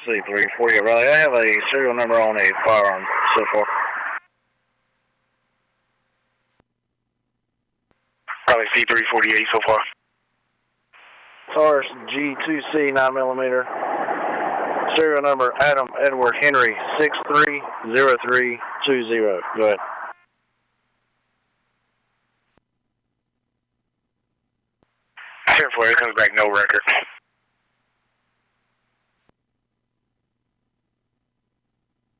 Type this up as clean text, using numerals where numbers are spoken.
C348 Raleigh. I have a serial number on a firearm so far. Raleigh C348 so far. SARS G2C 9mm. Serial number Adam Edward Henry 630320. Go ahead. Air 4, it comes back no record.